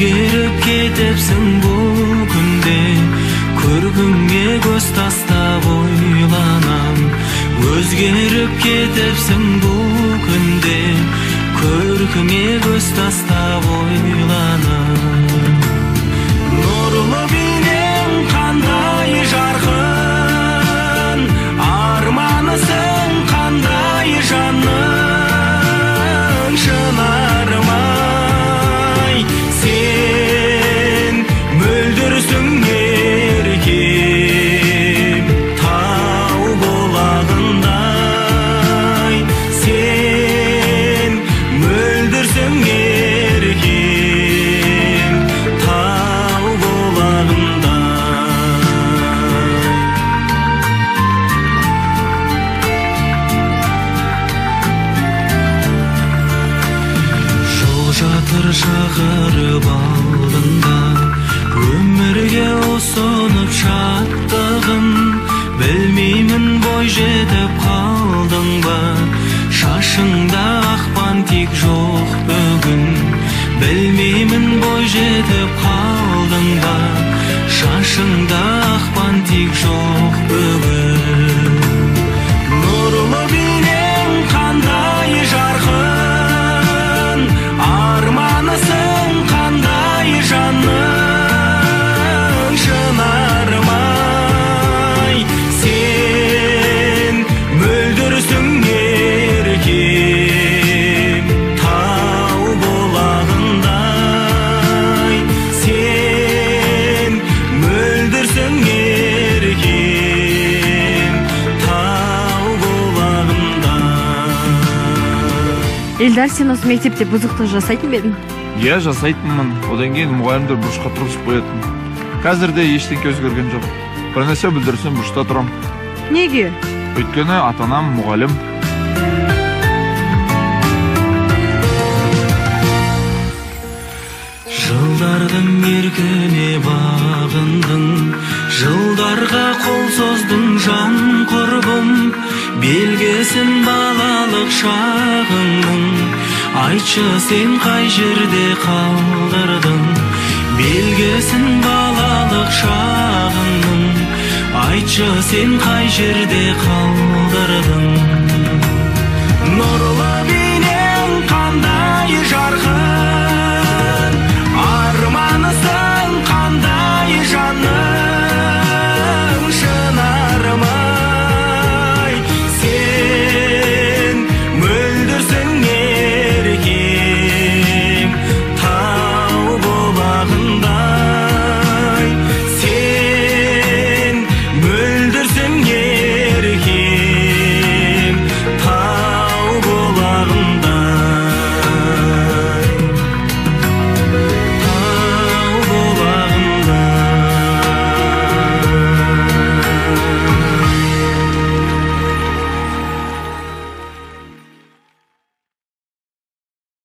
Өзгеріп кетіпсің бұл күнде, көркіңе көз тастап ойланам. Өзгеріп кетіпсің бұл күнде, көркіңе көз тастап ойланам. Нұрлы бейнең қандай жарқын, арманысың қандай жанның, шынармай сен мөлдірсің еркем, тау бұлағындай. Сен мөлдірсің еркем, тау бұлағындай. Жол жатыр шақырып алдында, өмірге ұсынып шаттығын. Білмеймін бой жетіп қалдың ба, шашыңда ақпан тек жоқ бүгін. Білмеймін бой жетіп қалдың ба, шашыңда ақпан тек жоқ бүгін. Нұрлы бейнең қандай жарқын, арманысың қандай жанның, шынармай сен мөлдірсің еркем, тау бұлағындай. Сен мөлдірсің еркем, тау бұлағындай. Элдар, сен осы мектепте бұзықтық жасайтын бе едің? Иә, жасайтынмын. Одан кейін мұғалімдер бұрышқа тұрғызып қоятын. Қазірде ештеңе өзгерген жоқ. Бір нәрсе бүлдірсем бұрышта тұрам. Неге? Өйткені ата-анам мұғалім. Жылдардың еркіне бағындың, жылдарға қол создың жан құрбым. Белгісін балалық шағыңның, айтшы сен қай жерде қалдырдың. Белгісін балалық шағыңның, айтшы сен қай жерде қалдырдың. Нұрлы бейнең қандай жарқын, арманысың қандай жанның, шынармай сен мөлдірсің еркем, тау бұлағындай. Сен мөлдірсің